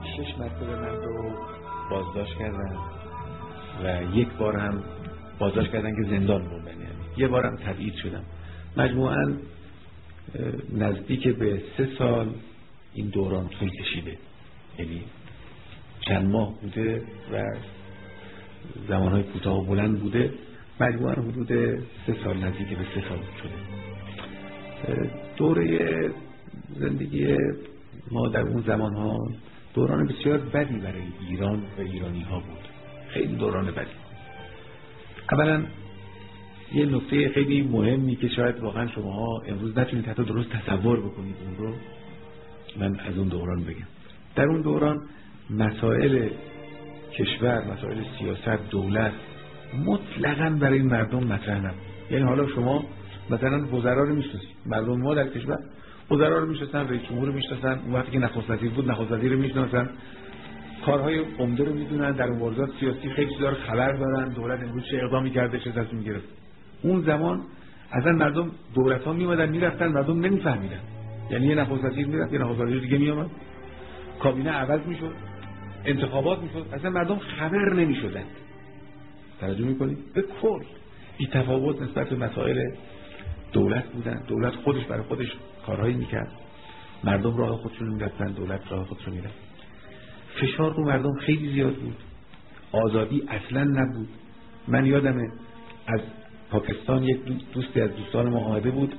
6 مرتبه من رو بازداشت کردن و یک بار هم بازداشت کردن که زندان بردن، یعنی یه بارم تبعید شدم. مجموعاً نزدیک به 3 سال این دوران طول کشیده، یعنی چند ماه بوده و زمانهای کوتاه و بلند بوده. مجموعاً حدود 3 سال، نزدیک به 3 سال شده. دوره زندگی ما در اون زمانها دوران بسیار بدی برای ایران و ایرانی ها بود، خیلی دوران بدی. اولا یه نکته خیلی مهمی که شاید واقعا شماها امروز نتونید حتی درست تصور بکنید اون رو، من از اون دوران بگم. در اون دوران مسائل کشور، مسائل سیاست، دولت مطلقاً برای مردم مطرح نبود. یعنی حالا شما مثلا وزرا رو میشناسید، مردم ما در کشور وزرا رو میشناسن، رئیس جمهور رو میشناسن، اون وقتی که نخست وزیر بود نخست وزیر رو میشناسن، کارهای عمده رو میدونن، در مبارزات سیاسی خیلی چیزا رو خبر دارن، دولت امروز چه اقدامی کرده، چه تصمیمی گرفت. اون زمان اصلا مردم، دولت ها میومدن میرفتن، مردم نمیفهمیدن. یعنی یه نخست وزیر میرفت، یه نخست وزیر دیگه میومد، کابینه عوض میشد، انتخابات میشد، اصلا مردم خبر نمیشدن. توجه میکنید؟ به کل بی تفاوت نسبت به مسائل دولت بودن. دولت خودش برای خودش کارهایی میکرد، مردم راه خودشون میرفتن، دولت راه خودشون میرفت. فشار رو مردم خیلی زیاد بود، آزادی اصلا نبود. من یادمه از پاکستان یک دوستی از دوستان ما آمده بود،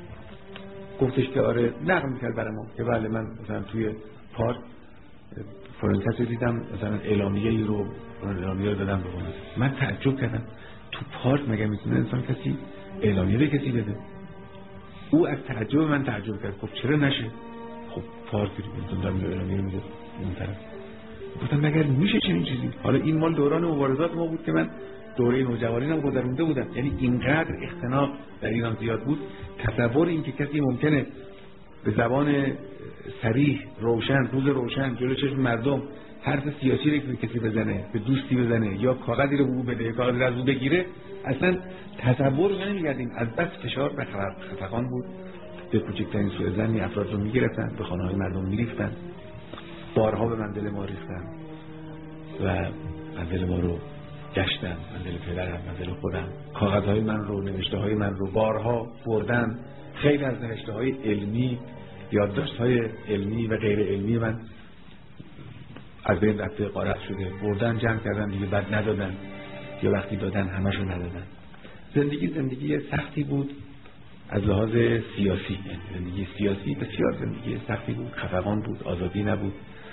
گفتش که آره، نقل میکرد برای ما که بله من مثلا توی پارک فلان کسی دیدم، مثلا اعلامیه رو دادم به اون. من تعجب کردم، تو پارک مگه میتونه انسان کسی اعلامیه به کسی بده؟ او از تعجب من تعجب کرد، خب چرا نشه؟ خب پارک دارم اعلامیه میده اون طرف. گفتم مگر میشه چنین چیزی؟ حالا این مال دوران مبارزات ما بود که من دوره نوجوانی‌ام گذرونده بودم. یعنی اینقدر اختناق در ایران زیاد بود، تصور این که کسی ممکنه به زبان صریح، روشن، روز روشن جلوی چشم مردم حرف سیاسی رو به کسی بزنه، به دوستی بزنه، یا کاغذی رو به او بده، یا کاغذی رو از او بگیره، اصلا تصور نمی‌کردیم. از بس فشار و خفقان بود، به کوچکترین سوء ظنی افراد رو می‌گرفتن، به خانه‌های مردم می‌ریختن، بارها به منزل ما ریختن و منزل ما رو گشتن، منزل پدرم، منزل خودم، کاغذهای من رو، نوشته‌های من رو بارها بردن. خیلی از نوشته‌های علمی، یادداشت‌های علمی و غیر علمی من از بین رفته، غارت شده، بردن جمع کردن، دیگه بعد ندادن، یا وقتی دادن همشو ندادن. زندگی سختی بود از لحاظ سیاسی، زندگی سیاسی بسیار زندگی سختی بود، خفقان بود، آزادی نبود.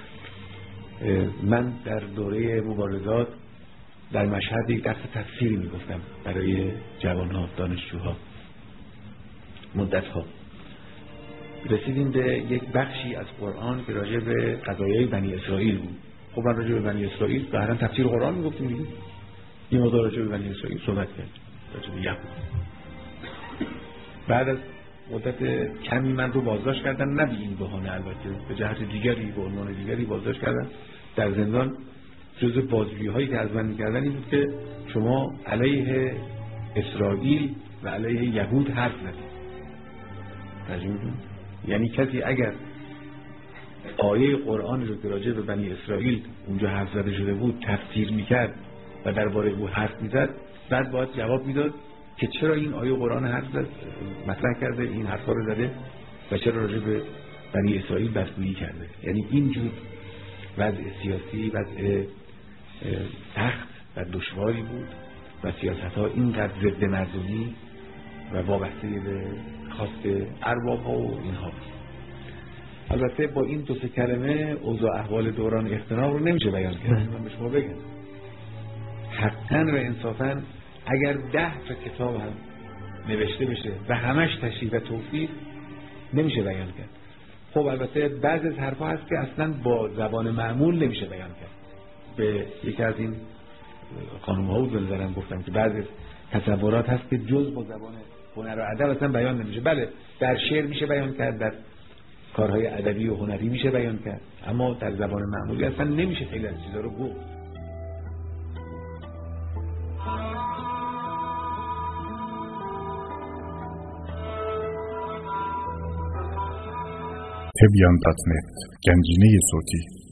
من در دوره مبارزات در مشهد یک درس تفسیری میگفتم برای جوانها، دانشجوها، مدتها. رسیدیم به یک بخشی از قرآن که راجع به قضایای بنی اسرائیل بود. خب من راجع به بنی اسرائیل ظاهرا تفسیر قرآن میگفتیم دیگه، این موضوع راجع به بنی اسرائیل صحبت کرد، راجع به یهود. بعد از مدت کمی من رو بازداشت کردن، نه به این بهانه، البته به جهت دیگری، به عنوان دیگری بازداشت کردن. در زندان جزء بازجویی‌هایی که از من می‌کردن این بود که شما علیه اسرائیل و علیه یهود حرف نزنید. ترجمه کنید، یعنی کسی اگر آیه قرآن رو که راجع به بنی اسرائیل اونجا حرف زده شده بود تفسیر می‌کرد و درباره او حرف می‌زد، بعد باید جواب میداد که چرا این آیه قرآن حرف زد، مطرح کرده، این حرفا رو زده و چرا راجع به بنی اسرائیل بدگویی کرده. یعنی اینجور وضع سیاسی، وضع سخت و دشواری بود و سیاست‌ها اینقدر ضد مردمی و وابسته به خواست ارباب‌ها و اینها بود. البته با این 2-3 کلمه اوضاع احوال دوران اختناق رو نمیشه بیان کرد. من به شما بگم حقاً و انصافاً اگر 10 تا کتاب هم نوشته بشه و همش تشریح و توصیف نمیشه بیان کرد. خب البته بعضی از حرفا هست که اصلا با زبان معمول نمیشه بیان کرد. به یکی از این خانم‌ها بود بنظرم گفتم که بعضی تصورات هست که جز با زبان هنر و ادب اصلا بیان نمیشه. بله در شعر میشه بیان کرد، در کارهای ادبی و هنری میشه بیان کرد، اما در زبان معمولی اصلا نمیشه خیلی از چیزا رو گفت. تبیان.net گنجینه صوتی